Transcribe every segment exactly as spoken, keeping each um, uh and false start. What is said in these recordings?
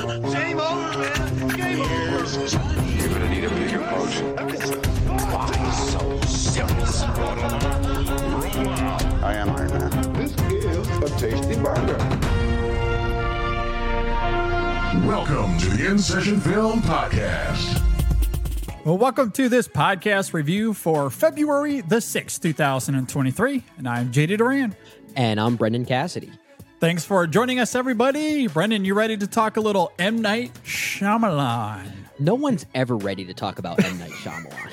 Game over, man. Game over. Johnny. You're gonna need a bigger boat. Why so serious? I am Iron Man. This is a tasty burger. Welcome to the In Session Film Podcast. Well, welcome to this podcast review for February the sixth, two thousand twenty-three. And I'm J D Duran. And I'm Brendan Cassidy. Thanks for joining us, everybody. Brendan, you ready to talk a little M. Night Shyamalan? No one's ever ready to talk about M. Night Shyamalan.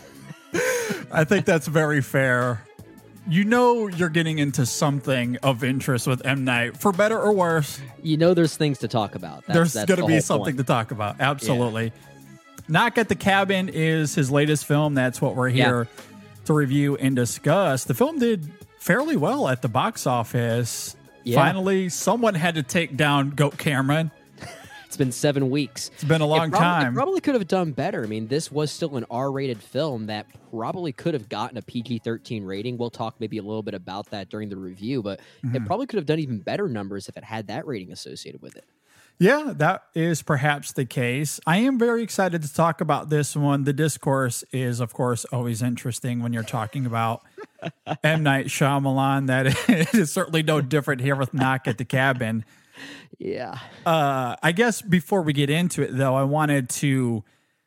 I think that's very fair. You know you're getting into something of interest with M. Night, for better or worse. You know there's things to talk about. That's, There's that's going to the be whole something point. to talk about. Absolutely. Yeah. Knock at the Cabin is his latest film. That's what we're here yeah. to review and discuss. The film did fairly well at the box office. Yeah. Finally, someone had to take down Goat Cameron. It's been seven weeks. It's been a long it probably, time. It probably could have done better. I mean, this was still an R-rated film that probably could have gotten a P G thirteen rating. We'll talk maybe a little bit about that during the review, but mm-hmm. it probably could have done even better numbers if it had that rating associated with it. Yeah, that is perhaps the case. I am very excited to talk about this one. The discourse is, of course, always interesting when you're talking about M. Night Shyamalan. That it is certainly no different here with Knock at the Cabin. Yeah. Uh, I guess before we get into it, though, I wanted to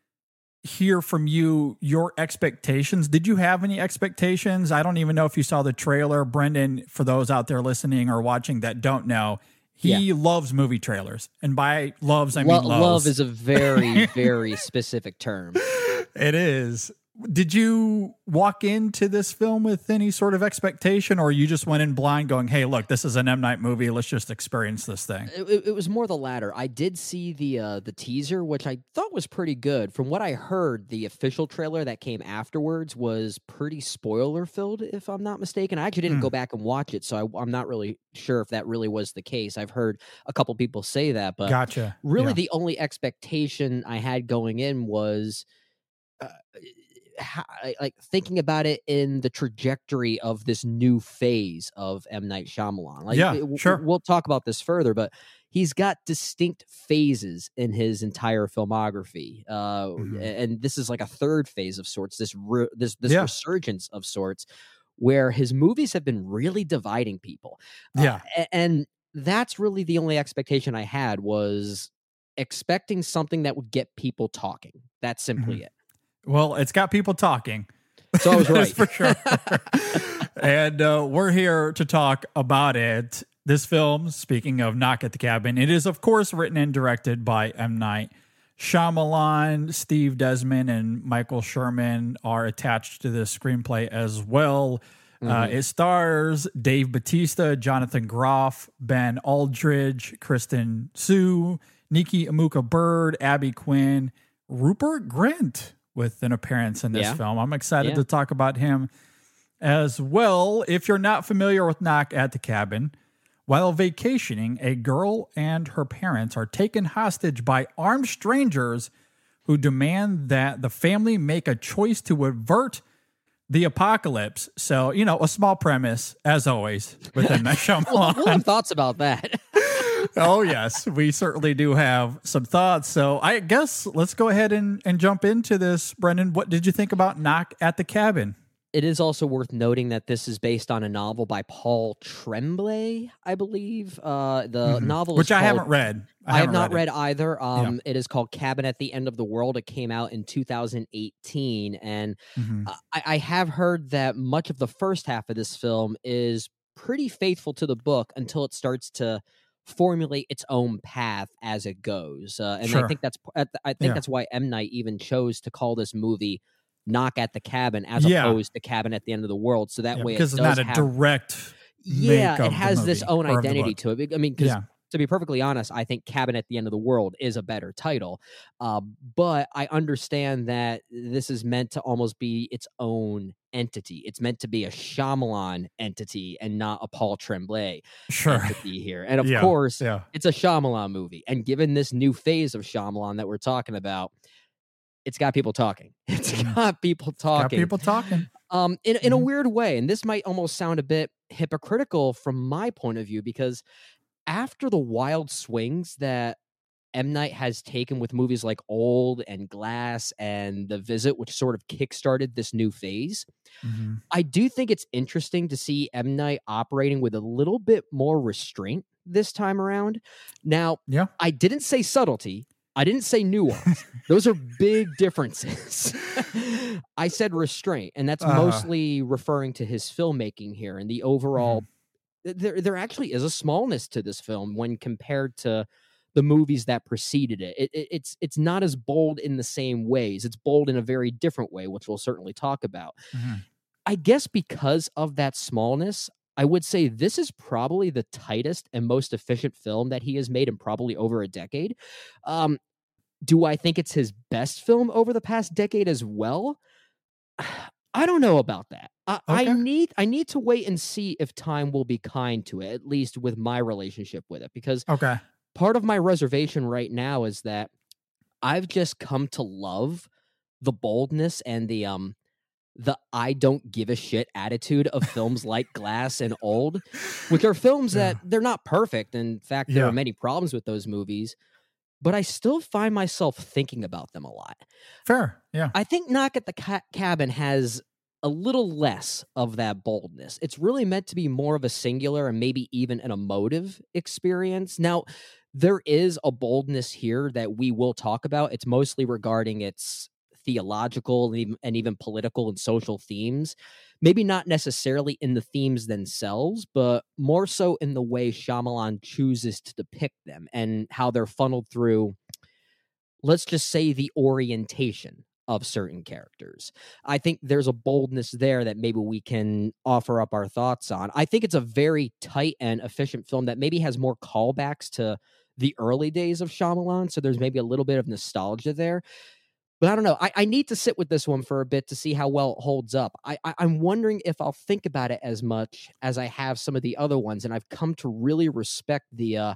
hear from you your expectations. Did you have any expectations? I don't even know if you saw the trailer. Brendan, for those out there listening or watching that don't know, he yeah. loves movie trailers. And by loves, I mean Lo- loves. Love is a very, very specific term. It is. Did you walk into this film with any sort of expectation, or you just went in blind going, hey, look, this is an M. Night movie. Let's just experience this thing? It, it was more the latter. I did see the uh, the teaser, which I thought was pretty good. From what I heard, the official trailer that came afterwards was pretty spoiler-filled, if I'm not mistaken. I actually didn't mm. go back and watch it, so I, I'm not really sure if that really was the case. I've heard a couple people say that, but gotcha. really yeah. the only expectation I had going in was... Uh, How, like thinking about it in the trajectory of this new phase of M. Night Shyamalan. Like, yeah, it, sure. We'll talk about this further, but he's got distinct phases in his entire filmography, uh, mm-hmm. and this is like a third phase of sorts. This re- this this yeah. resurgence of sorts, where his movies have been really dividing people. Yeah, uh, and that's really the only expectation I had, was expecting something that would get people talking. That's simply mm-hmm. it. Well, it's got people talking. So I was right. for sure. And uh, we're here to talk about it. This film, speaking of Knock at the Cabin, it is, of course, written and directed by M. Night Shyamalan. Steve Desmond and Michael Sherman are attached to this screenplay as well. Mm-hmm. Uh, it stars Dave Bautista, Jonathan Groff, Ben Aldridge, Kristen Sue, Nikki Amuka Bird, Abby Quinn, Rupert Grint, with an appearance in this yeah. film. I'm excited yeah. to talk about him as well. If you're not familiar with Knock at the Cabin, while vacationing, a girl and her parents are taken hostage by armed strangers who demand that the family make a choice to avert the apocalypse. So, you know, a small premise, as always, within that show. We'll, we'll have thoughts about that. Oh, yes, we certainly do have some thoughts. So I guess let's go ahead and, and jump into this. Brendan, what did you think about Knock at the Cabin? It is also worth noting that this is based on a novel by Paul Tremblay, I believe. Uh, the mm-hmm. novel Which is I called, haven't read. I, I haven't have not read, read either. Um, yeah. It is called Cabin at the End of the World. It came out in two thousand eighteen. And mm-hmm. I, I have heard that much of the first half of this film is pretty faithful to the book until it starts to formulate its own path as it goes. Uh, and sure. I think that's I think yeah. that's why M. Night even chose to call this movie Knock at the Cabin as yeah. opposed to Cabin at the End of the World. So that yeah, way because it it's does not a have, direct yeah, make it of has the this movie, own or of the identity book. to it. I mean, because Yeah. to be perfectly honest, I think Cabin at the End of the World is a better title. Uh, but I understand that this is meant to almost be its own entity. It's meant to be a Shyamalan entity and not a Paul Tremblay Sure. entity here. And of Yeah, course, yeah. it's a Shyamalan movie. And given this new phase of Shyamalan that we're talking about, it's got people talking. It's got people talking. Got people talking. Um, in, in Mhm. a weird way. And this might almost sound a bit hypocritical from my point of view, because after the wild swings that M. Night has taken with movies like Old and Glass and The Visit, which sort of kickstarted this new phase. Mm-hmm. I do think it's interesting to see M. Night operating with a little bit more restraint this time around. Now, Yeah. I didn't say subtlety. I didn't say nuance. Those are big differences. I said restraint, and that's Uh-huh. mostly referring to his filmmaking here and the overall. There, there actually is a smallness to this film when compared to the movies that preceded it. It, it. It's it's not as bold in the same ways. It's bold in a very different way, which we'll certainly talk about. Mhm. I guess because of that smallness, I would say this is probably the tightest and most efficient film that he has made in probably over a decade. Um, do I think it's his best film over the past decade as well? I don't know about that. I, I Okay. need I need to wait and see if time will be kind to it, at least with my relationship with it, because Okay. part of my reservation right now is that I've just come to love the boldness and the um the I don't give a shit attitude of films like Glass and Old, which are films Yeah. that they're not perfect. In fact, there Yeah. are many problems with those movies, but I still find myself thinking about them a lot. Fair. Yeah. I think Knock at the Ca- Cabin has a little less of that boldness. It's really meant to be more of a singular and maybe even an emotive experience. Now, there is a boldness here that we will talk about. It's mostly regarding its theological and even, and even political and social themes. Maybe not necessarily in the themes themselves, but more so in the way Shyamalan chooses to depict them and how they're funneled through, let's just say, the orientation of certain characters. I think there's a boldness there that maybe we can offer up our thoughts on. I think it's a very tight and efficient film that maybe has more callbacks to the early days of Shyamalan, so there's maybe a little bit of nostalgia there. But I don't know. I, I need to sit with this one for a bit to see how well it holds up. I, I, I'm wondering if I'll think about it as much as I have some of the other ones, and I've come to really respect the uh,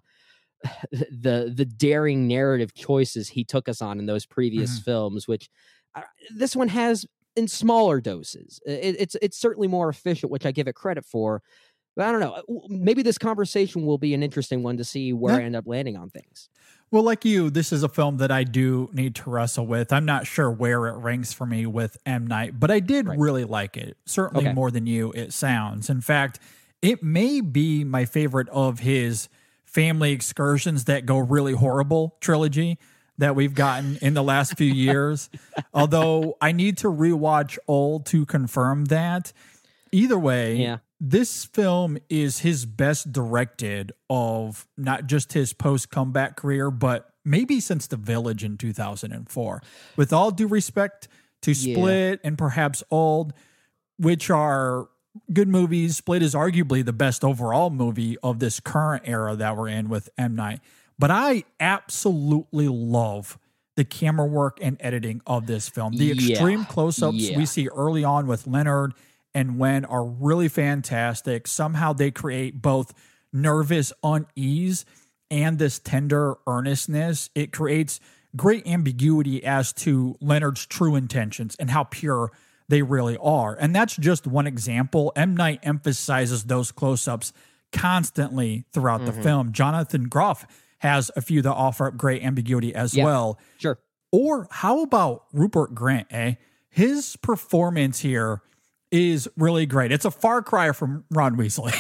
the the daring narrative choices he took us on in those previous Mhm. films, which uh, this one has in smaller doses. It, it's it's certainly more efficient, which I give it credit for. But I don't know. Maybe this conversation will be an interesting one to see where Yeah. I end up landing on things. Well, like you, this is a film that I do need to wrestle with. I'm not sure where it ranks for me with M. Night, but I did Right. really like it. Certainly Okay. more than you, it sounds. In fact, it may be my favorite of his family excursions that go really horrible trilogy that we've gotten in the last few years. Although I need to rewatch Old to confirm that. Either way, Yeah. this film is his best directed of not just his post comeback career, but maybe since The Village in two thousand four. With all due respect to Yeah. Split and perhaps Old, which are good movies. Split is arguably the best overall movie of this current era that we're in with M. Night. But I absolutely love the camera work and editing of this film. The Yeah. extreme close-ups Yeah. we see early on with Leonard and Wen are really fantastic. Somehow they create both nervous unease and this tender earnestness. It creates great ambiguity as to Leonard's true intentions and how pure they really are. And that's just one example. M. Night emphasizes those close-ups constantly throughout the film. Jonathan Groff has a few that offer up great ambiguity as Yeah. well. Sure. Or how about Rupert Grint, eh? His performance here is really great. It's a far cry from Ron Weasley.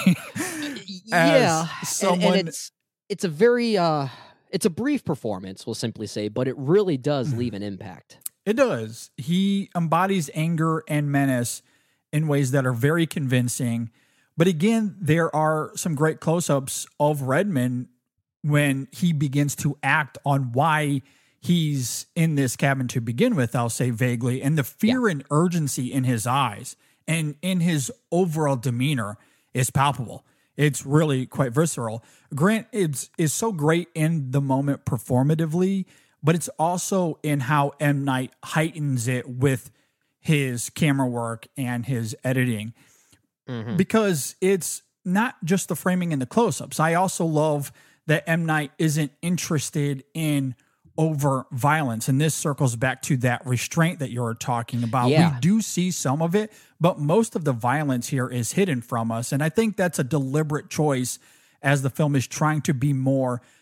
As Yeah. and- someone- and it's it's a very uh it's a brief performance, we'll simply say, but it really does leave an impact. It does. He embodies anger and menace in ways that are very convincing. But again, there are some great close-ups of Redmond when he begins to act on why he's in this cabin to begin with, I'll say vaguely, and the fear and urgency in his eyes and in his overall demeanor is palpable. It's really quite visceral. Grant is is so great in the moment performatively, but it's also in how M. Night heightens it with his camera work and his editing. Because it's not just the framing and the close-ups. I also love that M. Night isn't interested in over violence. And this circles back to that restraint that you're talking about. Yeah. We do see some of it, but most of the violence here is hidden from us. And I think that's a deliberate choice as the film is trying to be more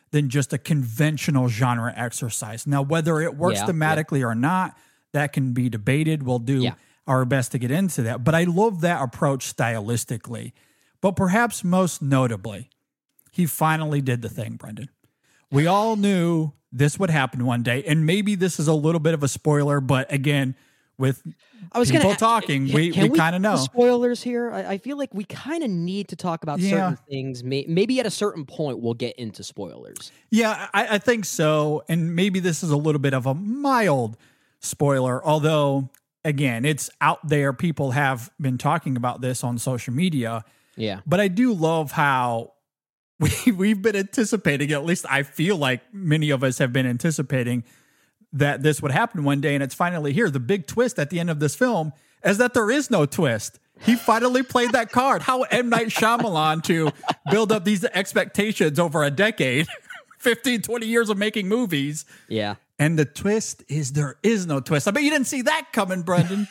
than just a conventional genre exercise. Now, whether it works Yeah, thematically or not, that can be debated. We'll do Yeah. our best to get into that. But I love that approach stylistically. But perhaps most notably, he finally did the thing, Brendan. We all knew this would happen one day. And maybe this is a little bit of a spoiler, but again, with I was people gonna a- talking, can- we, can we kind of do know. spoilers here. I, I feel like we kind of need to talk about Yeah. certain things. May, maybe at a certain point we'll get into spoilers. Yeah, I, I think so. And maybe this is a little bit of a mild spoiler, although, again, it's out there. People have been talking about this on social media. Yeah. But I do love how we, we've been anticipating, at least I feel like many of us have been anticipating that this would happen one day, and it's finally here. The big twist at the end of this film is that there is no twist. He finally played that card. How M. Night Shyamalan to build up these expectations over a decade, fifteen, twenty years of making movies. Yeah. And the twist is there is no twist. I bet you didn't see that coming, Brendan.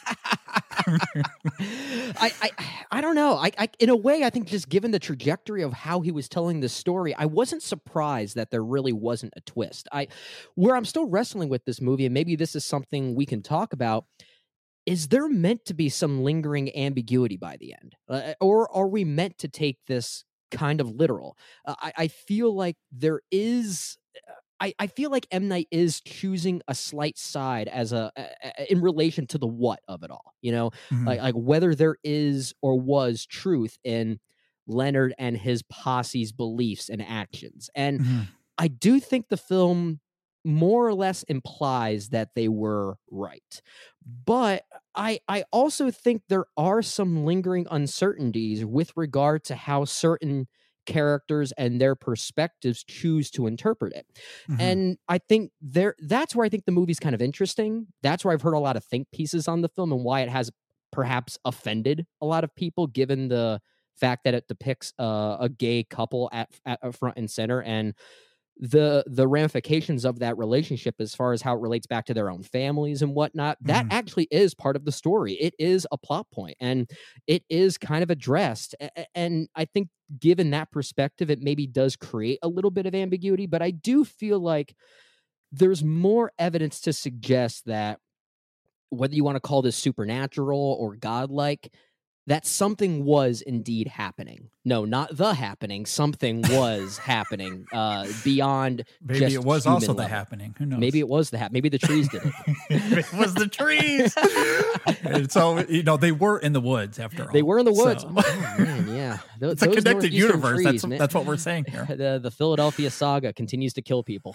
I, I I don't know. I, I in a way, I think just given the trajectory of how he was telling the story, I wasn't surprised that there really wasn't a twist. I where I'm still wrestling with this movie, and maybe this is something we can talk about. Is there meant to be some lingering ambiguity by the end, uh, or are we meant to take this kind of literal? Uh, I, I feel like there is. I, I feel like M. Night is choosing a slight side as a, a, a in relation to the what of it all, you know, Mhm. like like whether there is or was truth in Leonard and his posse's beliefs and actions. And Mhm. I do think the film more or less implies that they were right. But I I also think there are some lingering uncertainties with regard to how certain characters and their perspectives choose to interpret it. Mhm. And I think there that's where I think the movie's kind of interesting. That's where I've heard a lot of think pieces on the film and why it has perhaps offended a lot of people, given the fact that it depicts uh, a gay couple at, at front and center, and the the ramifications of that relationship as far as how it relates back to their own families and whatnot. That Mhm. actually is part of the story. It is a plot point, and it is kind of addressed. A- a- And I think given that perspective, it maybe does create a little bit of ambiguity, but I do feel like there's more evidence to suggest that whether you want to call this supernatural or godlike, that something was indeed happening. No, not the happening. Something was happening uh, beyond. Maybe just it was human also the level. happening. Who knows? Maybe it was the hap. Maybe the trees did it. it was the trees. And so, you know, they were in the woods after all. They were in the woods. So- Oh, man, yeah. Th- it's a those connected northeastern universe. trees, that's, man. that's what we're saying here. the, the Philadelphia saga continues to kill people.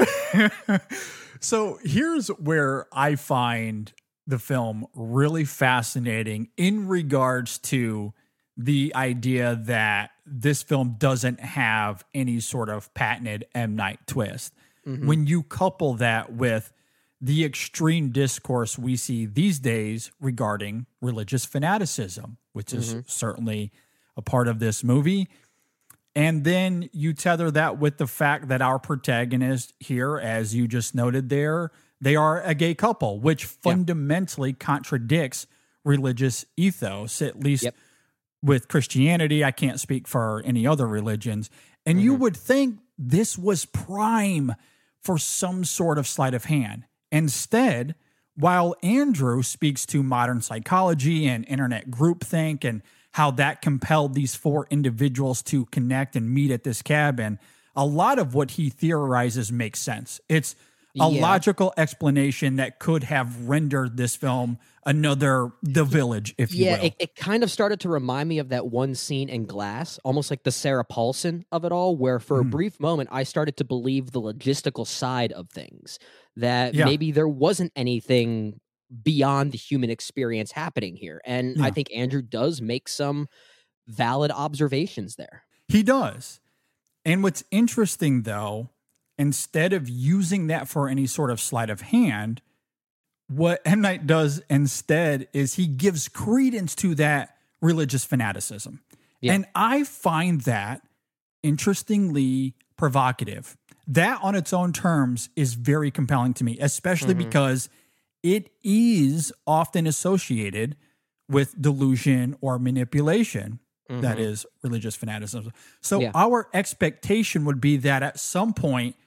So here's where I find the film really fascinating in regards to the idea that this film doesn't have any sort of patented M. Night twist. Mhm. When you couple that with the extreme discourse we see these days regarding religious fanaticism, which is Mhm. certainly a part of this movie. And then you tether that with the fact that our protagonist here, as you just noted there, they are a gay couple, which fundamentally contradicts religious ethos, at least Yep. with Christianity. I can't speak for any other religions. And you would think this was prime for some sort of sleight of hand. Instead, while Andrew speaks to modern psychology and internet groupthink and how that compelled these four individuals to connect and meet at this cabin, a lot of what he theorizes makes sense. It's a Yeah. logical explanation that could have rendered this film another The Village, if you Yeah, will. it, it kind of started to remind me of that one scene in Glass, almost like the Sarah Paulson of it all, where for Hmm. a brief moment I started to believe the logistical side of things, that Yeah. maybe there wasn't anything beyond the human experience happening here. And I Yeah. think Andrew does make some valid observations there. He does. And what's interesting, though, instead of using that for any sort of sleight of hand, what M. Night does instead is he gives credence to that religious fanaticism. Yeah. And I find that interestingly provocative. That on its own terms is very compelling to me, especially Mhm. because it is often associated with delusion or manipulation. That Mhm. is religious fanaticism. So Yeah. our expectation would be that at some point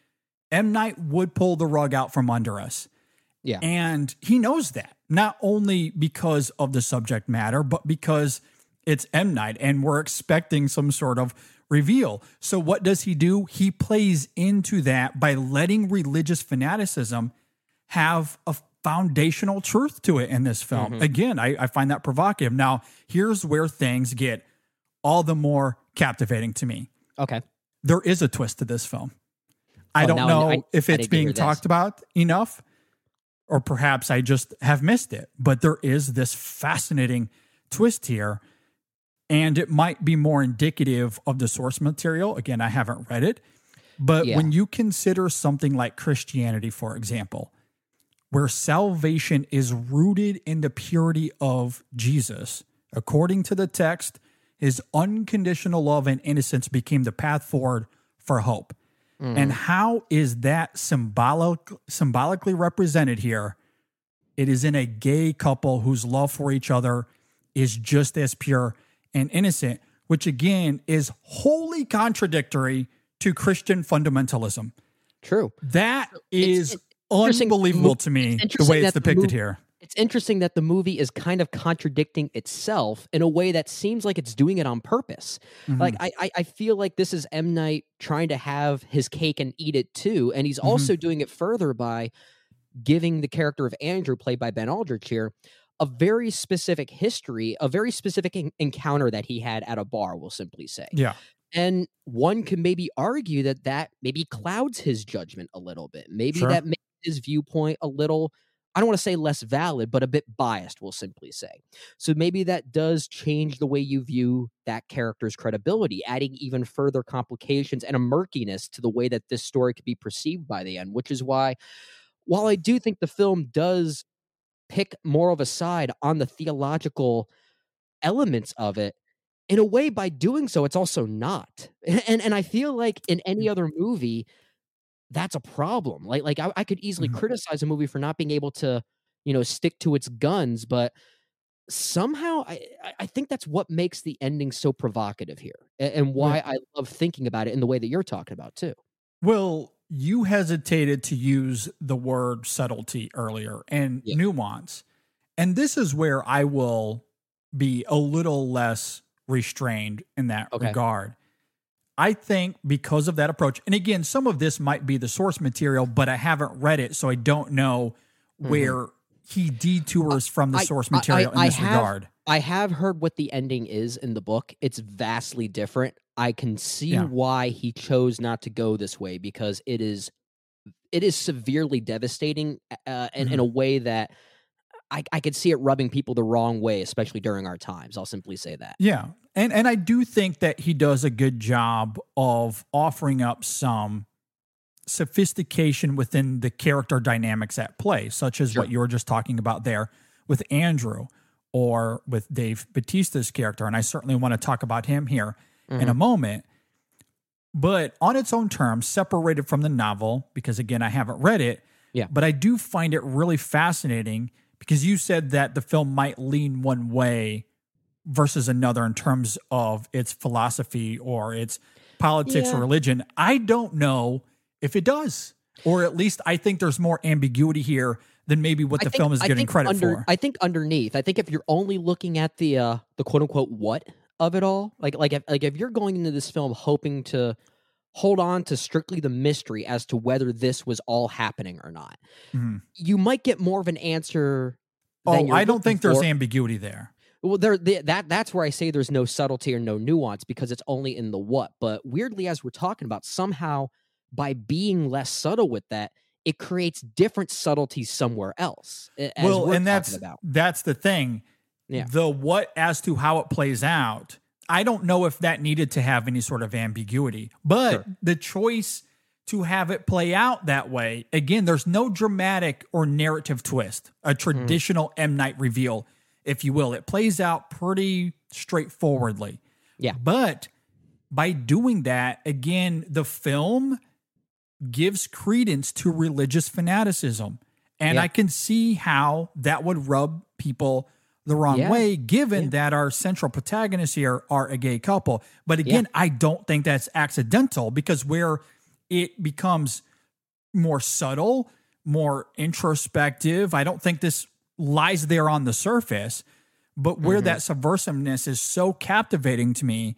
M. Night would pull the rug out from under us. Yeah. And he knows that, not only because of the subject matter, but because it's M. Night and we're expecting some sort of reveal. So what does he do? He plays into that by letting religious fanaticism have a foundational truth to it in this film. Mm-hmm. Again, I, I find that provocative. Now, here's where things get all the more captivating to me. Okay. There is a twist to this film. I Oh, don't now know I- if I it's need to being hear this. talked about enough, or perhaps I just have missed it. But there is this fascinating twist here, and it might be more indicative of the source material. Again, I haven't read it. But Yeah. when you consider something like Christianity, for example, where salvation is rooted in the purity of Jesus, according to the text, his unconditional love and innocence became the path forward for hope. Mm. And how is that symbolic, symbolically represented here? It is in a gay couple whose love for each other is just as pure and innocent, which again is wholly contradictory to Christian fundamentalism. True. That It's- is it's interesting- unbelievable to me, it's the interesting way it's that the depicted movie- here. It's interesting that the movie is kind of contradicting itself in a way that seems like it's doing it on purpose. Mhm. Like I, I, I feel like this is M. Night trying to have his cake and eat it too, and he's also doing it further by giving the character of Andrew, played by Ben Aldrich here, a very specific history, a very specific en- encounter that he had at a bar. We'll simply say. Yeah. And one can maybe argue that that maybe clouds his judgment a little bit. Maybe Sure. that makes his viewpoint a little, I don't want to say less valid, but a bit biased, we'll simply say. So maybe that does change the way you view that character's credibility, adding even further complications and a murkiness to the way that this story could be perceived by the end, which is why, while I do think the film does pick more of a side on the theological elements of it, in a way, by doing so, it's also not. And and I feel like in any other movie, that's a problem. Like like I, I could easily Mhm. criticize a movie for not being able to, you know, stick to its guns, but somehow I I- I think that's what makes the ending so provocative here, a- and why I love thinking about it in the way that you're talking about too. Well, you hesitated to use the word subtlety earlier and Yeah. nuance. And this is where I will be a little less restrained in that Okay. regard. I think because of that approach, and again, some of this might be the source material, but I haven't read it, so I don't know where he detours from the I- source I- I- material in I this have- regard. I have heard what the ending is in the book. It's vastly different. I can see Yeah. why he chose not to go this way, because it is it is severely devastating, uh, and in a way that I, I could see it rubbing people the wrong way, especially during our times. I'll simply say that. Yeah. And and I do think that he does a good job of offering up some sophistication within the character dynamics at play, such as Sure. what you were just talking about there with Andrew or with Dave Bautista's character. And I certainly want to talk about him here in a moment. But on its own terms, separated from the novel, because again, I haven't read it. Yeah. But I do find it really fascinating because you said that the film might lean one way versus another in terms of its philosophy or its politics Yeah. or religion. I don't know if it does, or at least I think there's more ambiguity here than maybe what I the think- film is I getting think credit under, for. I think underneath, I think if you're only looking at the uh, the quote unquote what of it all, like like if, like if you're going into this film hoping to hold on to strictly the mystery as to whether this was all happening or not, Mhm. you might get more of an answer. than Oh, you're I don't looking think there's for. ambiguity there. Well, there the, that that's where I say there's no subtlety or no nuance, because it's only in the what. But weirdly, as we're talking about, somehow by being less subtle with that, it creates different subtleties somewhere else. a- As Well, we're and that's talking about. that's the thing. Yeah. The what as to how it plays out, I don't know if that needed to have any sort of ambiguity. But Sure. the choice to have it play out that way, again, there's no dramatic or narrative twist, a traditional M. Night reveal, if you will. It plays out pretty straightforwardly. Yeah. But by doing that, again, the film gives credence to religious fanaticism. And Yeah. I can see how that would rub people the wrong Yeah. way, given Yeah. that our central protagonists here are a gay couple. But again, I don't think that's accidental, because where it becomes more subtle, more introspective. I don't think this lies there on the surface, but where mm-hmm. that subversiveness is so captivating to me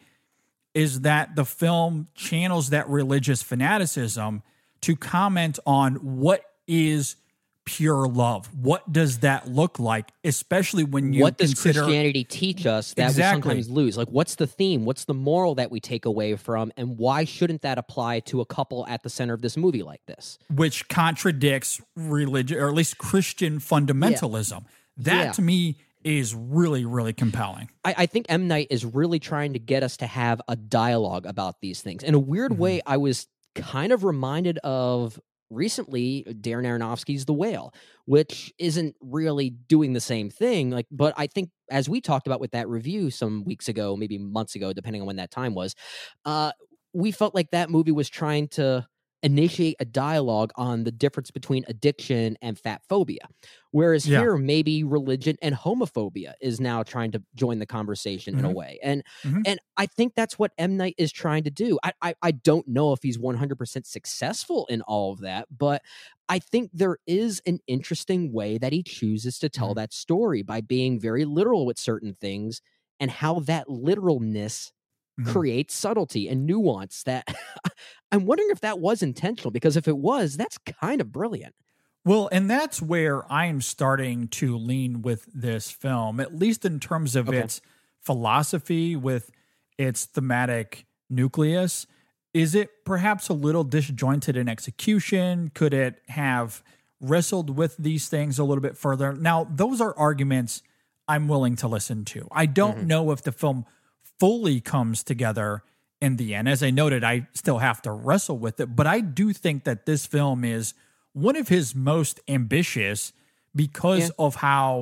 is that the film channels that religious fanaticism to comment on what is pure love. What does that look like, especially when you what does consider Christianity teach us that exactly. we sometimes lose? Like, what's the theme? What's the moral that we take away from? And why shouldn't that apply to a couple at the center of this movie like this? Which contradicts religion, or at least Christian fundamentalism. Yeah. That yeah. to me is really, really compelling. I, I think M. Night is really trying to get us to have a dialogue about these things. In a weird mm-hmm. way, I was kind of reminded of recently Darren Aronofsky's The Whale, which isn't really doing the same thing. Like, but I think as we talked about with that review some weeks ago, maybe months ago, depending on when that time was, uh, we felt like that movie was trying to initiate a dialogue on the difference between addiction and fat phobia. Whereas yeah. here, maybe religion and homophobia is now trying to join the conversation mm-hmm. in a way. And mm-hmm. and I think that's what M. Night is trying to do. I, I I don't know if he's one hundred percent successful in all of that, but I think there is an interesting way that he chooses to tell mm-hmm. that story by being very literal with certain things and how that literalness mm-hmm. creates subtlety and nuance that I'm wondering if that was intentional, because if it was, that's kind of brilliant. Well, and that's where I'm starting to lean with this film, at least in terms of okay. its philosophy, with its thematic nucleus. Is it perhaps a little disjointed in execution? Could it have wrestled with these things a little bit further? Now, those are arguments I'm willing to listen to. I don't mm-hmm. know if the film fully comes together in the end. As I noted, I still have to wrestle with it, but I do think that this film is one of his most ambitious because yeah. of how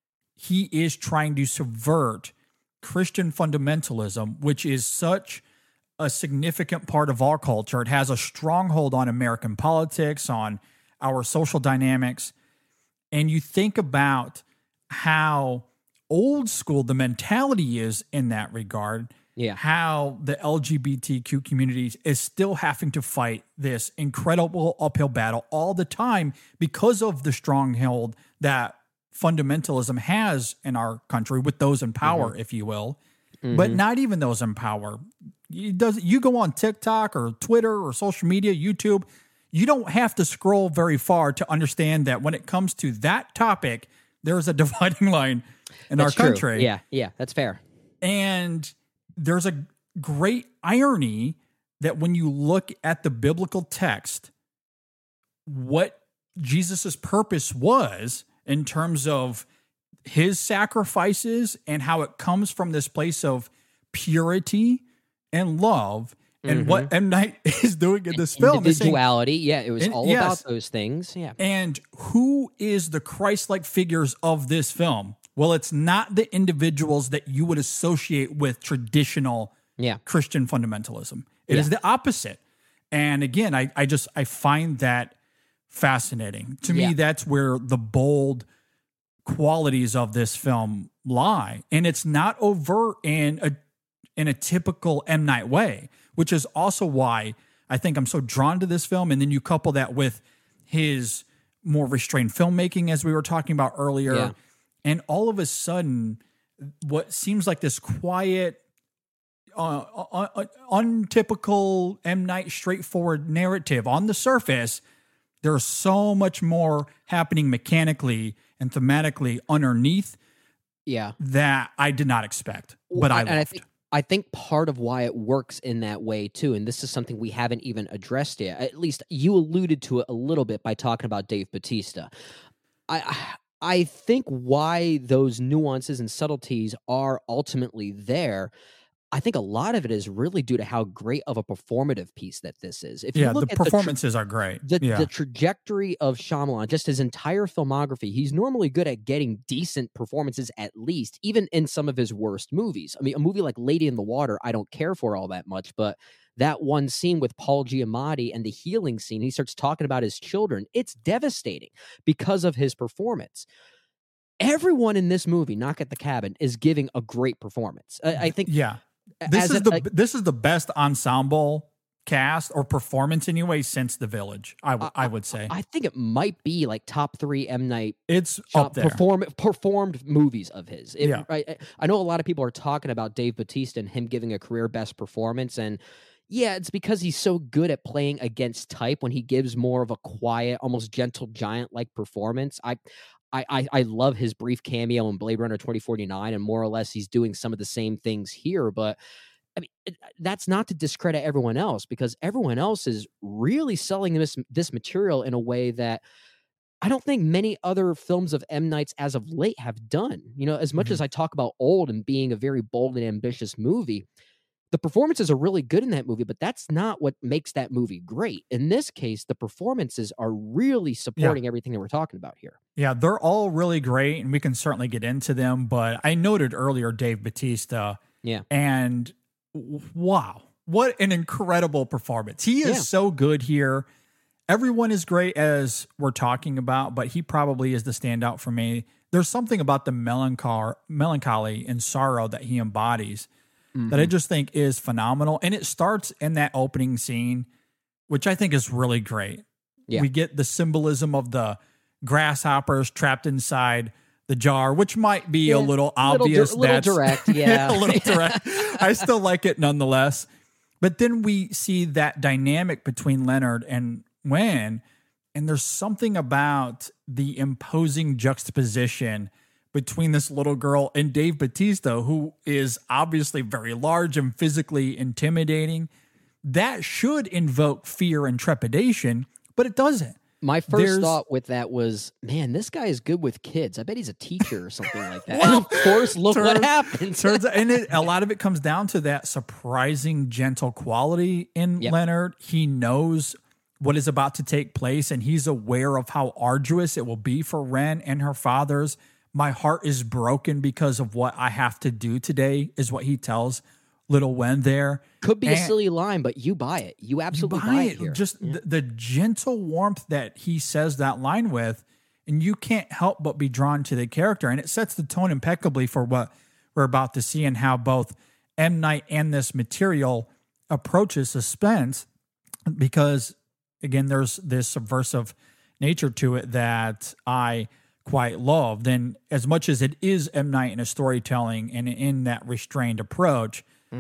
he is trying to subvert Christian fundamentalism, which is such a significant part of our culture. It has a stronghold on American politics, on our social dynamics. And you think about how old school the mentality is in that regard. Yeah. How the L G B T Q community is still having to fight this incredible uphill battle all the time because of the stronghold that fundamentalism has in our country with those in power, mm-hmm. if you will, mm-hmm. but not even those in power. You, does, you go on TikTok or Twitter or social media, YouTube, you don't have to scroll very far to understand that when it comes to that topic, there's a dividing line in that's our true. country. Yeah, yeah, that's fair. And there's a great irony that when you look at the biblical text, what Jesus's purpose was in terms of his sacrifices and how it comes from this place of purity and love, and mm-hmm. what M. Night is doing in this film. Individuality, saying, yeah, it was and, all yes. about those things. Yeah. And who is the Christ-like figures of this film? Well, it's not the individuals that you would associate with traditional yeah. Christian fundamentalism. It yeah. is the opposite. And again, I, I just, I find that fascinating. To yeah. me, that's where the bold qualities of this film lie. And it's not overt in a, in a typical M. Night way, which is also why I think I'm so drawn to this film. And then you couple that with his more restrained filmmaking, as we were talking about earlier. Yeah. And all of a sudden, what seems like this quiet, uh, un- untypical M. Night straightforward narrative on the surface, there's so much more happening mechanically and thematically underneath yeah. that I did not expect, but I and loved. I think, I think part of why it works in that way, too, and this is something we haven't even addressed yet, at least you alluded to it a little bit by talking about Dave Bautista. I... I think why those nuances and subtleties are ultimately there, I think a lot of it is really due to how great of a performative piece that this is. If yeah, you look the at performances the tra- are great. The, yeah. the trajectory of Shyamalan, just his entire filmography, he's normally good at getting decent performances at least, even in some of his worst movies. I mean, a movie like Lady in the Water, I don't care for all that much, but that one scene with Paul Giamatti and the healing scene, he starts talking about his children. It's devastating because of his performance. Everyone in this movie, Knock at the Cabin, is giving a great performance. I, I think. Yeah, this is a, the a, this is the best ensemble cast or performance anyway since The Village. I, w- I would say I think it might be like top three M. Night it's Shyam- up there. perform, performed movies of his. It, Yeah. I, I know a lot of people are talking about Dave Bautista and him giving a career best performance, and yeah, it's because he's so good at playing against type when he gives more of a quiet, almost gentle giant like performance. I, I, I, I love his brief cameo in Blade Runner twenty forty-nine, and more or less he's doing some of the same things here, but I mean, it, that's not to discredit everyone else, because everyone else is really selling this this material in a way that I don't think many other films of M. Night's as of late have done. You know, as much Mhm. as I talk about Old and being a very bold and ambitious movie, the performances are really good in that movie, but that's not what makes that movie great. In this case, the performances are really supporting everything that we're talking about here. Yeah, they're all really great, and we can certainly get into them. But I noted earlier Dave Bautista. Yeah. And w- wow, what an incredible performance. He is Yeah. so good here. Everyone is great, as we're talking about, but he probably is the standout for me. There's something about the melancholy, melancholy and sorrow that he embodies that I just think is phenomenal. And it starts in that opening scene, which I think is really great. Yeah. We get the symbolism of the grasshoppers trapped inside the jar, which might be Yeah, a little little di- obvious. little That's direct, yeah. a little direct. I still like it nonetheless. But then we see that dynamic between Leonard and Wen, and there's something about the imposing juxtaposition between this little girl and Dave Bautista, who is obviously very large and physically intimidating. That should invoke fear and trepidation, but it doesn't. My first There's- thought with that was, man, this guy is good with kids. I bet he's a teacher or something like that. And of course, look what Turns- happens. Turns out, and it, a lot of it comes down to that surprising gentle quality in Yep. Leonard. He knows what is about to take place, and he's aware of how arduous it will be for Ren and her fathers. My heart is broken because of what I have to do today, is what he tells little Wen there. Could be a And- silly line, but you buy it. You You absolutely buy buy, it. it here. Just the, the gentle warmth that he says that line with, and you can't help but be drawn to the character. And it sets the tone impeccably for what we're about to see and how both M. Night and this material approaches suspense, because, again, there's this subversive nature to it that I quite loved. And as much as it is M. Night in a storytelling and in that restrained approach,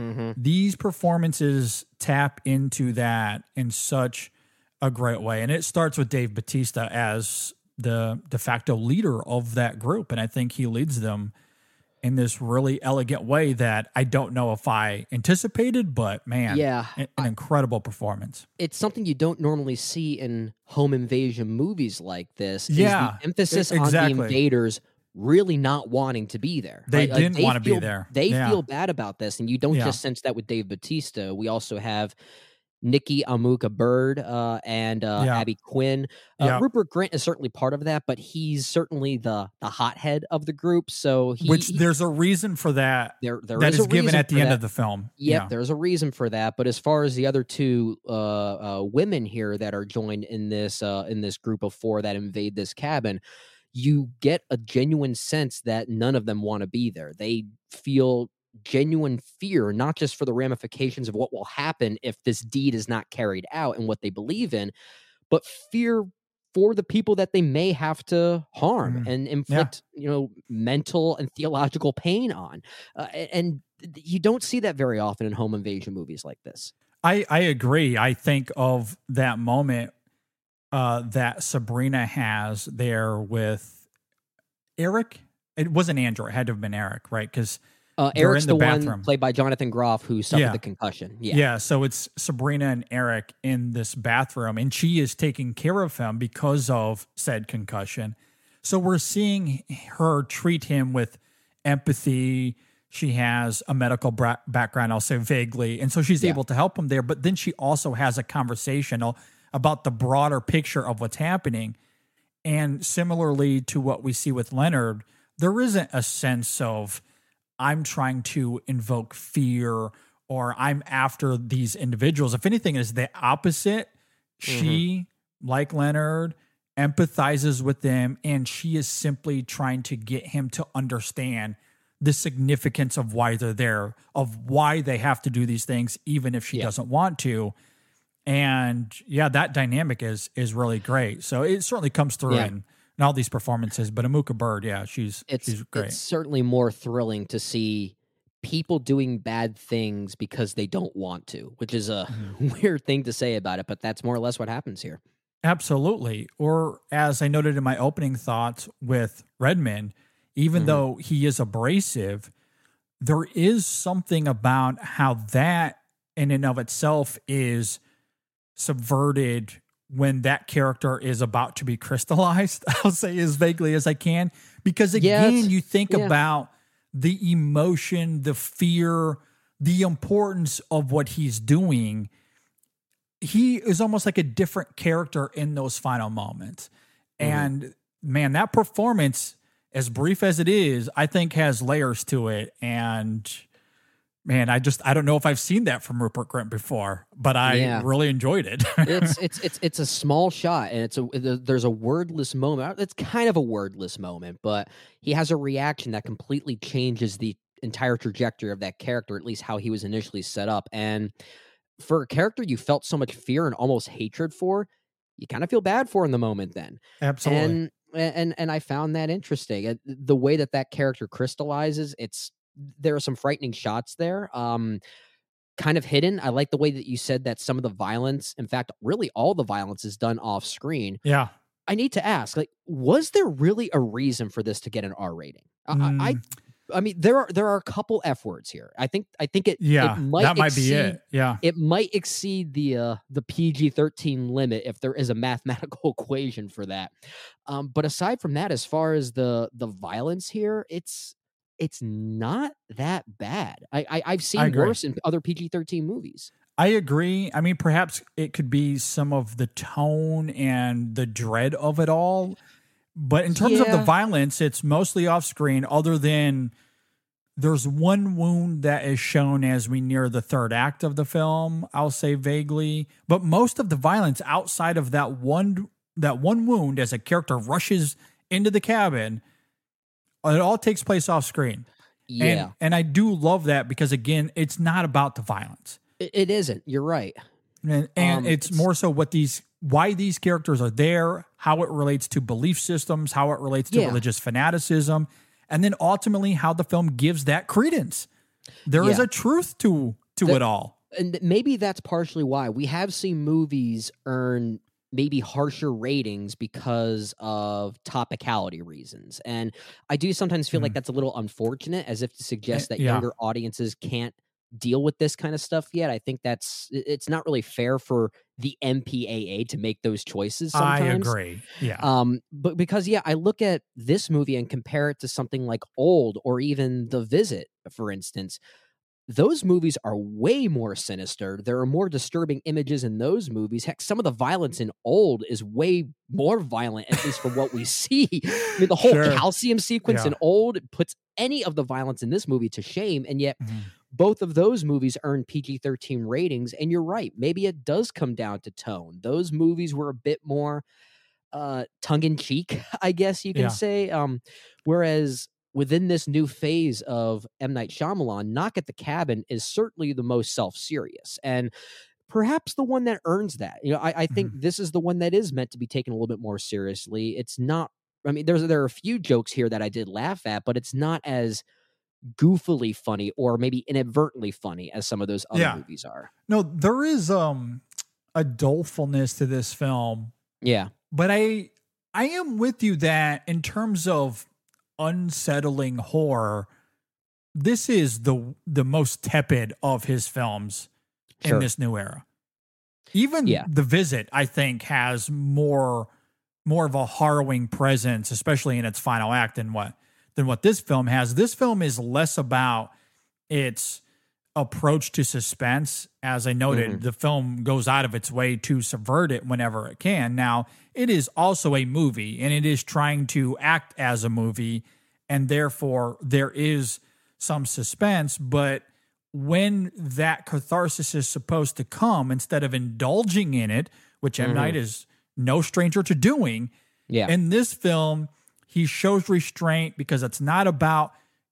these performances tap into that in such a great way. And it starts with Dave Bautista as the de facto leader of that group. And I think he leads them in this really elegant way that I don't know if I anticipated, but man, Yeah, an, an incredible performance. It's something you don't normally see in home invasion movies like this. is Yeah, the emphasis e- on exactly. the invaders really not wanting to be there. They right? Like, didn't wanna be feel- there. They Yeah. feel bad about this, and you don't Yeah. just sense that with Dave Bautista. We also have Nikki Amuka Bird uh, and uh, Yeah. Abby Quinn. Uh, Yeah. Rupert Grint is certainly part of that, but he's certainly the the hothead of the group. So he, Which he- there's a reason for that. there there that is is a given reason at the for end that. of the film. Yep, Yeah. there's a reason for that. But as far as the other two uh, uh, women here that are joined in this uh, in this group of four that invade this cabin, you get a genuine sense that none of them want to be there. They feel genuine fear, not just for the ramifications of what will happen if this deed is not carried out and what they believe in, but fear for the people that they may have to harm Mhm. and inflict, you know, mental and theological pain on. Uh, a- and th- you don't see that very often in home invasion movies like this. I, I agree. I think of that moment uh, that Sabrina has there with Eric. It wasn't Andrew. It had to have been Eric, right? Because Uh, They're Eric's in the the, bathroom. one played by Jonathan Groff who suffered Yeah. the concussion. yeah. Yeah. so it's Sabrina and Eric in this bathroom, and she is taking care of him because of said concussion. So we're seeing her treat him with empathy. She has a medical bra- background, I'll say vaguely, and so she's Yeah. able to help him there. But then she also has a conversation about the broader picture of what's happening. And similarly to what we see with Leonard, there isn't a sense of I'm trying to invoke fear or I'm after these individuals. If anything, it is the opposite. She, like Leonard, empathizes with them, and she is simply trying to get him to understand the significance of why they're there, of why they have to do these things, even if she Yeah. doesn't want to. And yeah, that dynamic is is really great. So it certainly comes through Yeah. in, in all these performances. But Amuka Bird, yeah, she's It's she's great. it's certainly more thrilling to see people doing bad things because they don't want to, which is a Mm-hmm. weird thing to say about it, but that's more or less what happens here. Absolutely. Or as I noted in my opening thoughts with Redmond, even Mhm. though he is abrasive, there is something about how that in and of itself is subverted when that character is about to be crystallized. I'll say as vaguely as I can, because Yeah, again, it's- you think yeah. about the emotion, the fear, the importance of what he's doing. He is almost like a different character in those final moments. Mm-hmm. And man, that performance, as brief as it is, I think has layers to it. And man, I just I don't know if I've seen that from Rupert Grint before, but I Yeah. really enjoyed it. it's it's it's it's a small shot, and it's a there's a wordless moment. It's kind of a wordless moment, but he has a reaction that completely changes the entire trajectory of that character, at least how he was initially set up. And for a character you felt so much fear and almost hatred for, you kind of feel bad for in the moment then. Absolutely. And and and I found that interesting. Uh, The way that that character crystallizes, it's there are some frightening shots there. Um, kind of hidden. I like the way that you said that some of the violence, in fact, really all the violence is done off screen. yeah. I need to ask, like, was there really a reason for this to get an R rating? I, I, Mm, I I mean, there are there are a couple F words here. I think I think it yeah. it might that might exceed, be it. Yeah. It might exceed the uh, the P G thirteen limit if there is a mathematical equation for that. Um, but aside from that, as far as the the violence here, it's it's not that bad. I, I I've seen agree. worse in other P G thirteen movies. I agree. I mean, perhaps it could be some of the tone and the dread of it all. But in terms of the Yeah. violence, it's mostly off screen, other than there's one wound that is shown as we near the third act of the film, I'll say vaguely. But most of the violence outside of that one that one wound as a character rushes into the cabin, it all takes place off screen. Yeah, And and I do love that because again, it's not about the violence. it, it isn't. You're right. And, and Um, it's it's- more so what these, why these characters are there, how it relates to belief systems, how it relates to Yeah. religious fanaticism, and then ultimately how the film gives that credence. There is Yeah. a truth to to The- it all. And th- maybe that's partially why we have seen movies earn maybe harsher ratings because of topicality reasons. And I do sometimes feel like that's a little unfortunate, as if to suggest that Mm. yeah. younger audiences can't deal with this kind of stuff yet. I think that's it- it's not really fair for the M P A A to make those choices sometimes. I agree. Yeah. Um, but because yeah, I look at this movie and compare it to something like Old or even The Visit, for instance. Those movies are way more sinister. There are more disturbing images in those movies. Heck, some of the violence in Old is way more violent, at least from what we see. I mean, the whole Sure. calcium sequence Yeah. in Old puts any of the violence in this movie to shame, and yet Mhm. both of those movies earned P G thirteen ratings. And you're right, maybe it does come down to tone. Those movies were a bit more uh, tongue in cheek, I guess you can Yeah. say. Um, whereas within this new phase of M. Night Shyamalan, Knock at the Cabin is certainly the most self-serious and perhaps the one that earns that. You know, I, I think this is the one that is meant to be taken a little bit more seriously. It's not. I mean, there's there are a few jokes here that I did laugh at, but it's not as goofily funny or maybe inadvertently funny as some of those other Yeah. movies are. No, there is um a dolefulness to this film, Yeah. but I I am with you that in terms of unsettling horror, this is the the most tepid of his films Sure. in this new era. Even Yeah. The Visit, I think, has more more of a harrowing presence, especially in its final act, than what than what this film has. This film is less about its approach to suspense. As I noted, Mhm. the film goes out of its way to subvert it whenever it can. Now, it is also a movie, and it is trying to act as a movie, and therefore there is some suspense, but when that catharsis is supposed to come, instead of indulging in it, which M. Mhm. Night is no stranger to doing, Yeah. in this film, he shows restraint because it's not about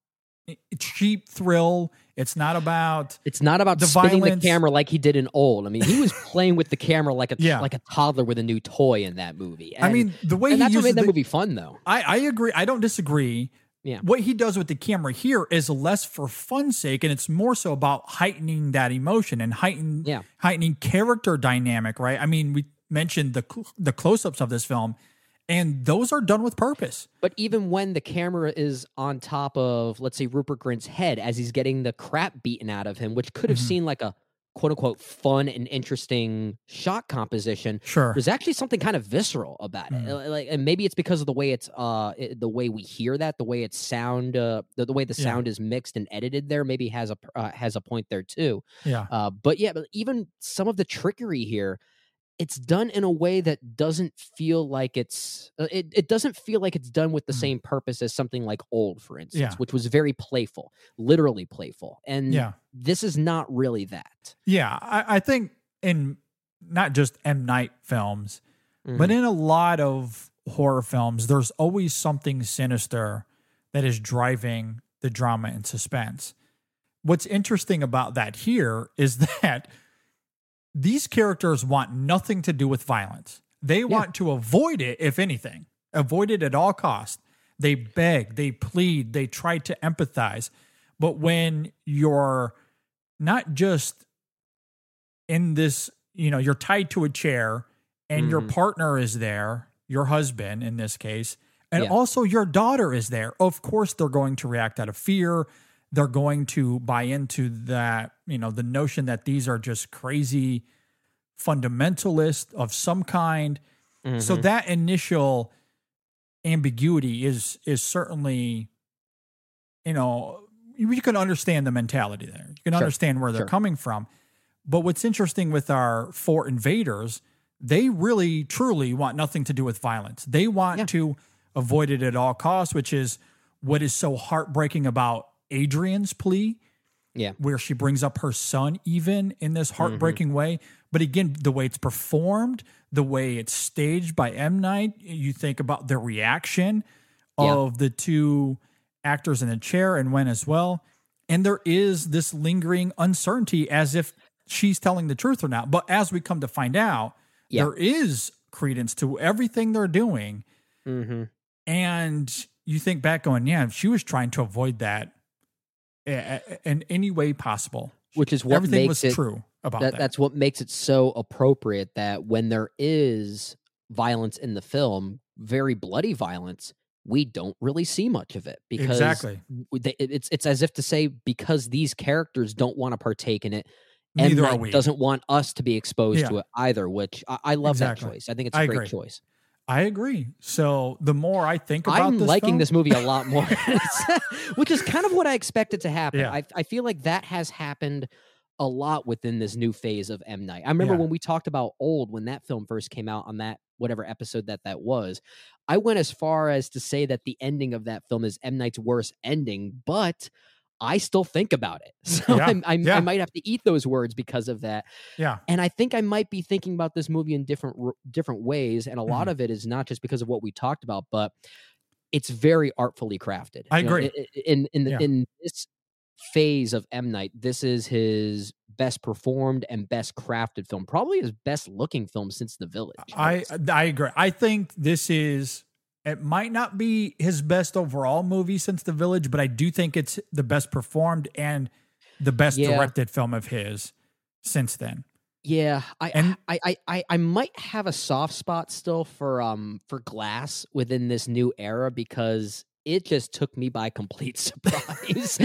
cheap thrill. It's not about It's not about the spinning violence. the camera like he did in Old. I mean, he was playing with the camera like a Yeah. like a toddler with a new toy in that movie. I And- mean, the way and he that's what uses made that the- movie fun, though. I, I agree. I don't disagree. Yeah. What he does with the camera here is less for fun's sake, and it's more so about heightening that emotion and heighten, Yeah. heightening character dynamic, right? I mean, we mentioned the cl- the close-ups of this film, and those are done with purpose. But even when the camera is on top of, let's say, Rupert Grint's head as he's getting the crap beaten out of him, which could have Mhm. seemed like a quote unquote fun and interesting shot composition, Sure. there's actually something kind of visceral about it. Mm. Uh, Like, and maybe it's because of the way it's uh it- the way we hear that, the way it's sound, uh, the, the way the Yeah. sound is mixed and edited there, maybe has a uh, has a point there too. Yeah. Uh, but yeah, but even some of the trickery here, it's done in a way that doesn't feel like it's uh, it, it doesn't feel like it's done with the Mm. same purpose as something like Old, for instance, Yeah. which was very playful, literally playful. And Yeah. this is not really that. Yeah. I, I think in not just M. Night films, but Mhm. in a lot of horror films, there's always something sinister that is driving the drama and suspense. What's interesting about that here is that these characters want nothing to do with violence. They want to avoid it, if anything, avoid it at all costs. They beg, they plead, they try to empathize. But when you're not just in this, you know, you're tied to a chair and your Mhm. partner is there, your husband in this case, and Yeah. also your daughter is there, of course they're going to react out of fear. They're going to buy into that, you know, the notion that these are just crazy fundamentalists of some kind. So Mhm. that initial ambiguity is is certainly, you know, you, you can understand the mentality there. You can Sure. understand where they're Sure. coming from. But what's interesting with our four invaders, they really truly want nothing to do with violence. They want Yeah. to avoid it at all costs, which is what is so heartbreaking about Adrian's plea, Yeah. where she brings up her son even in this heartbreaking way. But again, the way it's performed, the way it's staged by M. Night, you think about the reaction Yeah. of the two actors in the chair and Wen as well. And there is this lingering uncertainty as if she's telling the truth or not. But as we come to find out, Yeah. there is credence to everything they're doing. Mhm. And you think back going, yeah, she was trying to avoid that a- a- in any way possible. Which is what Everything makes was it true about that, that. that's what makes it so appropriate that when there is violence in the film, very bloody violence, we don't really see much of it because Exactly. w- they, it- it's it's as if to say because these characters don't want to partake in it, M. Neither are Night we. doesn't want us to be exposed Yeah. to it either. Which I, I love Exactly. that choice. I think it's a I great agree. choice. I agree. So the more I think about I'm this liking film- this movie a lot more, which is kind of what I expected to happen. Yeah. I, I feel like that has happened a lot within this new phase of M. Night. I remember Yeah. when we talked about Old, when that film first came out on that whatever episode that that was, I went as far as to say that the ending of that film is M. Night's worst ending, but I still think about it. So Yeah. I'm, I'm, Yeah. I might have to eat those words because of that. Yeah. And I think I might be thinking about this movie in different r- different ways, and a lot Mhm. of it is not just because of what we talked about, but it's very artfully crafted. I You know, agree. i- i- in in the, Yeah. in this phase of M. Night, this is his best performed and best crafted film, probably his best looking film since The Village. I would say. I agree. I think this is it might not be his best overall movie since The Village, but I do think it's the best performed and the best Yeah. directed film of his since then. Yeah, I, And- I, I, I, I might have a soft spot still for um for Glass within this new era because it just took me by complete surprise.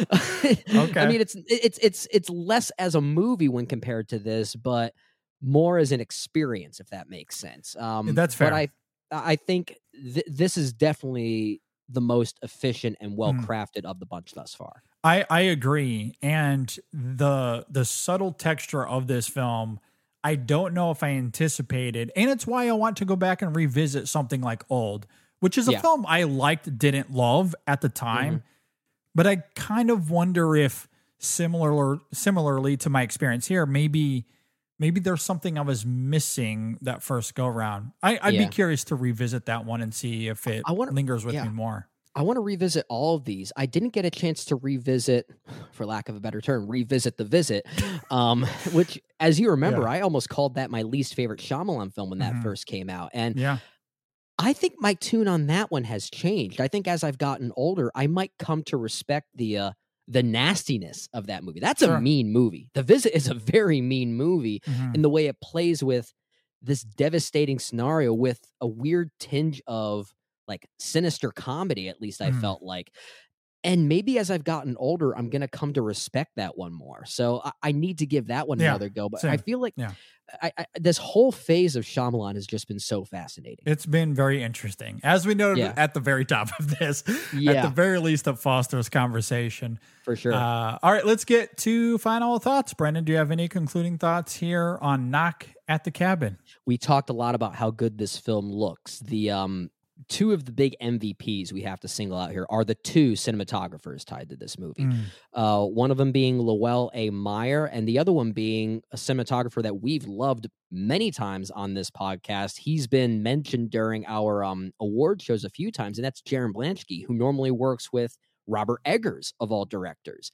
I Okay. mean, it's it's it's it's less as a movie when compared to this, but more as an experience, if that makes sense. Um, That's But fair. I I think th- this is definitely the most efficient and well crafted of the bunch thus far. I, I agree. And the the subtle texture of this film, I don't know if I anticipated. And it's why I want to go back and revisit something like Old, which is a Yeah. film I liked, didn't love at the time. But I kind of wonder if similar similarly to my experience here, maybe maybe there's something I was missing that first go round. I, I'd Yeah. be curious to revisit that one and see if it I wonder- lingers with yeah. me more. I want to revisit all of these. I didn't get a chance to revisit, for lack of a better term, revisit The Visit, um, which, as you remember, Yeah. I almost called that my least favorite Shyamalan film when that Mhm. first came out. And Yeah. I think my tune on that one has changed. I think as I've gotten older, I might come to respect the uh, the nastiness of that movie. That's Sure. a mean movie. The Visit is a very mean movie Mhm. in the way it plays with this devastating scenario with a weird tinge of like sinister comedy, at least I Mhm. felt like. And maybe as I've gotten older, I'm going to come to respect that one more. So I, I need to give that one Yeah, another go. But I same. feel like Yeah. I, I, this whole phase of Shyamalan has just been so fascinating. It's been very interesting. As we noted Yeah. at the very top of this, at Yeah. the very least, it fosters conversation. For sure. Uh, all right, let's get to final thoughts. Brendan, do you have any concluding thoughts here on Knock at the Cabin? We talked a lot about how good this film looks. The um two of the big M V Ps we have to single out here are the two cinematographers tied to this movie. Mm. Uh, one of them being Lowell A. Meyer, and the other one being a cinematographer that we've loved many times on this podcast. He's been mentioned during our um, award shows a few times, and that's Jaron Blanchke, who normally works with Robert Eggers of all directors.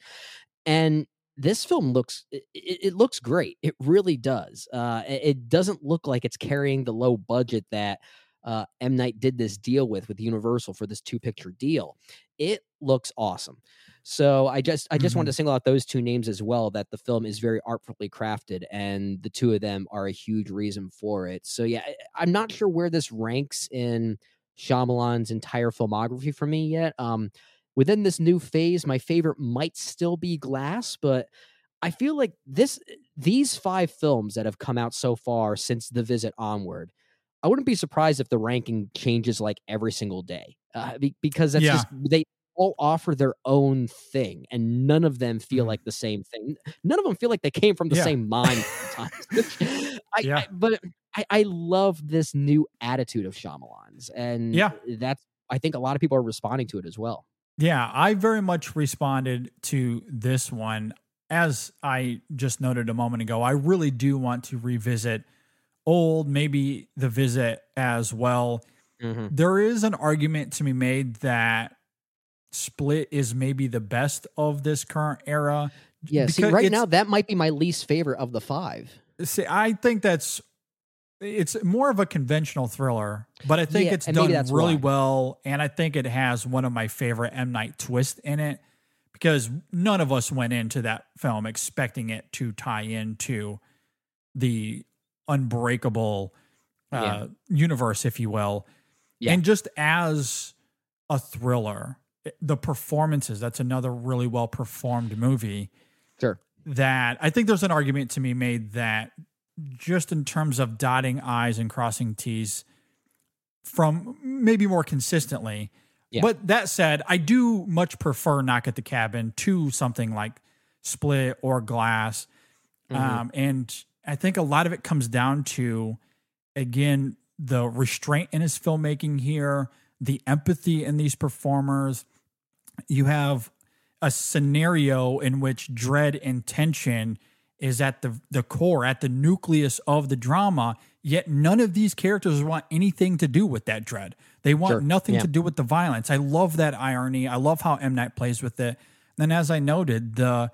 And this film looks it, it looks great. It really does. Uh, it, it doesn't look like it's carrying the low budget that uh, M. Night did this deal with with Universal for this two picture deal. It looks awesome. So I just I just Mhm. wanted to single out those two names as well, that the film is very artfully crafted, and the two of them are a huge reason for it. So yeah, I, I'm not sure where this ranks in Shyamalan's entire filmography for me yet. Um, within this new phase, my favorite might still be Glass, but I feel like this these five films that have come out so far since The Visit onward, I wouldn't be surprised if the ranking changes like every single day, uh, be, because that's Yeah. just they all offer their own thing, and none of them feel Mhm. like the same thing. None of them feel like they came from the Yeah. same mind sometimes. I, Yeah. I, but I, I love this new attitude of Shyamalan's, and Yeah. that's I think a lot of people are responding to it as well. Yeah, I very much responded to this one. As I just noted a moment ago, I really do want to revisit old, maybe The Visit as well. Mm-hmm. There is an argument to be made that Split is maybe the best of this current era. Yeah, see, because right it's- now that might be my least favorite of the five. See, I think that's it's more of a conventional thriller, but I think Yeah, it's and maybe done that's really why. well, and I think it has one of my favorite M. Night twists in it, because none of us went into that film expecting it to tie into the unbreakable uh, universe, if you will. Yeah. And just as a thriller, the performances, that's another really well performed movie. Sure. That I think there's an argument to be made that just in terms of dotting I's and crossing T's from maybe more consistently. Yeah. But that said, I do much prefer Knock at the Cabin to something like Split or Glass. Mhm. Um, and I think a lot of it comes down to, again, the restraint in his filmmaking here, the empathy in these performers. You have a scenario in which dread and tension is at the, the core, at the nucleus of the drama, yet none of these characters want anything to do with that dread. They want Sure. nothing Yeah. to do with the violence. I love that irony. I love how M. Night plays with it. Then, as I noted, the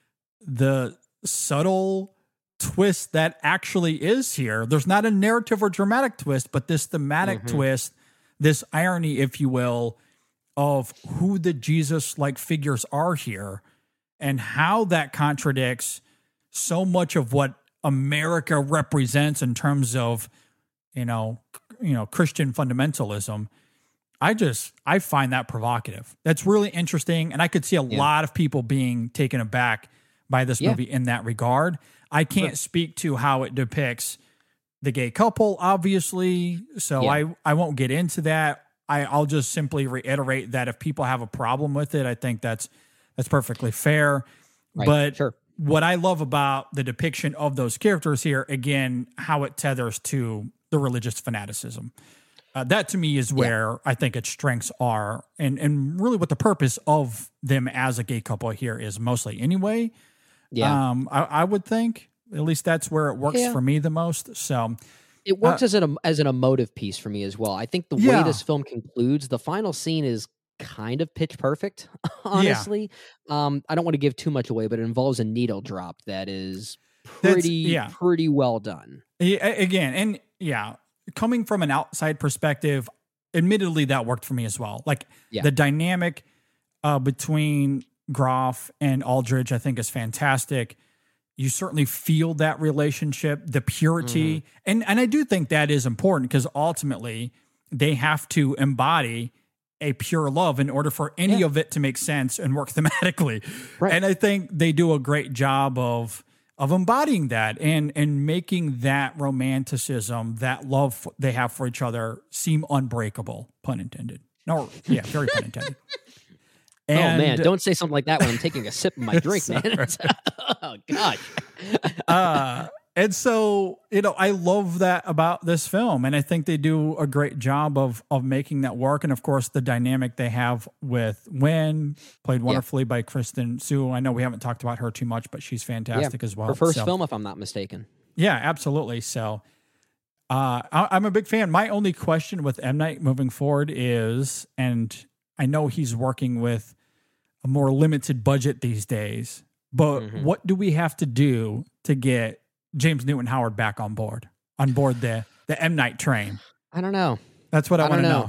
the subtle twist that actually is here. There's not a narrative or dramatic twist, but this thematic Mhm. twist, this irony, if you will, of who the Jesus-like figures are here and how that contradicts so much of what America represents in terms of, you know, you know, Christian fundamentalism. I just, I find that provocative. That's really interesting. And I could see a Yeah. lot of people being taken aback by this Yeah. movie in that regard. I can't speak to how it depicts the gay couple, obviously. So Yeah. I, I won't get into that. I, I'll just simply reiterate that if people have a problem with it, I think that's, that's perfectly fair. Right. But Sure. what I love about the depiction of those characters here, again, how it tethers to the religious fanaticism. Uh, that to me is where I think its strengths are, and and really what the purpose of them as a gay couple here is mostly anyway. Yeah. Um, I, I would think at least that's where it works Yeah. for me the most. So It works as an as an emotive piece for me as well. I think the Yeah. way this film concludes, the final scene is kind of Pitch Perfect, honestly. Um, I don't want to give too much away, but it involves a needle drop that is pretty, yeah. pretty well done. Yeah, again, and yeah, coming from an outside perspective, admittedly, that worked for me as well. Like Yeah. the dynamic uh, between Groff and Aldridge, I think, is fantastic. You certainly feel that relationship, the purity. Mm-hmm. And, and I do think that is important because ultimately they have to embody a pure love in order for any Yeah. of it to make sense and work thematically. Right. And I think they do a great job of of embodying that and and making that romanticism, that love they have for each other seem unbreakable, pun intended. No, yeah, very pun intended. And, oh man, don't say something like that when I'm taking a sip of my drink, man. Oh gosh. uh, and so, you know, I love that about this film, and I think they do a great job of of making that work. And of course, the dynamic they have with Wen, played wonderfully by Kristen Sue. I know we haven't talked about her too much, but she's fantastic as well. Her first So- film, if I'm not mistaken. Yeah, absolutely. So, uh, I, I'm a big fan. My only question with M. Night moving forward is, and I know he's working with a more limited budget these days, but Mhm. what do we have to do to get James Newton Howard back on board, on board the the M. Night train? I don't know. That's what I, I want to don't know. know.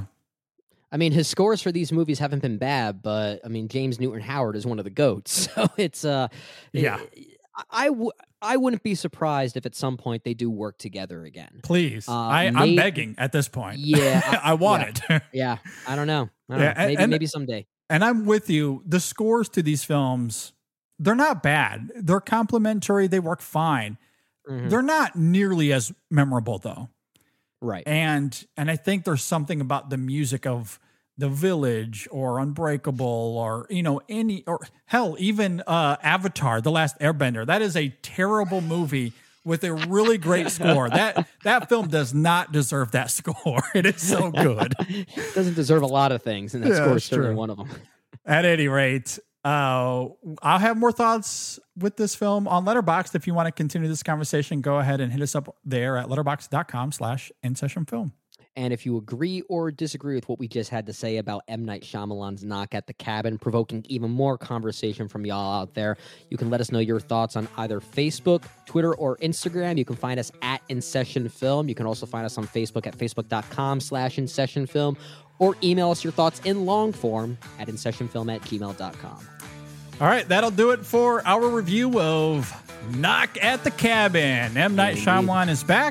I mean, his scores for these movies haven't been bad, but I mean, James Newton Howard is one of the goats. So it's uh, Yeah. I I, w- I wouldn't be surprised if at some point they do work together again. Please, Uh, I, I'm may- begging at this point. Yeah, I- I want yeah. it. Yeah, I don't know. I don't Yeah, know. and- Maybe and- maybe someday. And I'm with you. The scores to these films, they're not bad. They're complimentary. They work fine. Mhm. They're not nearly as memorable though. Right. And and I think there's something about the music of The Village or Unbreakable or, you know, any, or hell, even uh, Avatar, The Last Airbender. That is a terrible movie with a really great score. That that film does not deserve that score. It is so good. Doesn't deserve a lot of things, and that Yeah, score is that's certainly true. one of them. At any rate, uh, I'll have more thoughts with this film on Letterboxd. If you want to continue this conversation, go ahead and hit us up there at letterboxd.com slash in session film. And if you agree or disagree with what we just had to say about M. Night Shyamalan's Knock at the Cabin, provoking even more conversation from y'all out there, you can let us know your thoughts on either Facebook, Twitter, or Instagram. You can find us at In Session Film. You can also find us on Facebook at facebook.com slash In Session Film, or email us your thoughts in long form at insessionfilm at gmail dot com. All right, that'll do it for our review of Knock at the Cabin. M. Night Indeed. Shyamalan is back.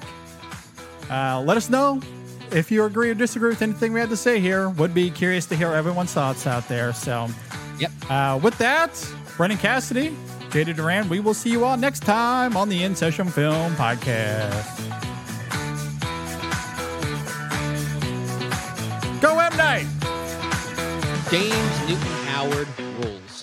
Uh, let us know if you agree or disagree with anything we had to say here. Would be curious to hear everyone's thoughts out there. So, Yep. uh, with that, Brendan Cassidy, J D Duran, we will see you all next time on the In Session Film Podcast. Go M. Night! James Newton Howard rules.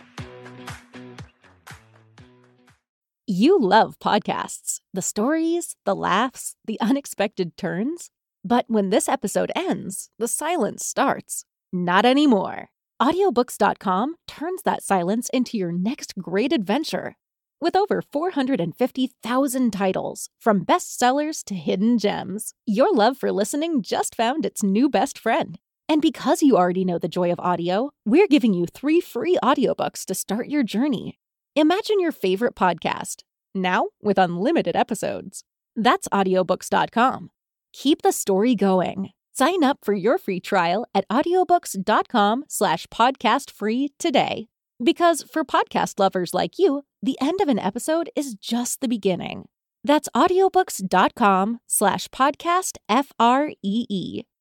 You love podcasts, the stories, the laughs, the unexpected turns. But when this episode ends, the silence starts. Not anymore. audiobooks dot com turns that silence into your next great adventure. With over four hundred fifty thousand titles, from bestsellers to hidden gems, your love for listening just found its new best friend. And because you already know the joy of audio, we're giving you three free audiobooks to start your journey. Imagine your favorite podcast, now with unlimited episodes. That's audiobooks dot com. Keep the story going. Sign up for your free trial at audiobooks.com slash podcast free today. Because for podcast lovers like you, the end of an episode is just the beginning. That's audiobooks.com slash podcast F R E E.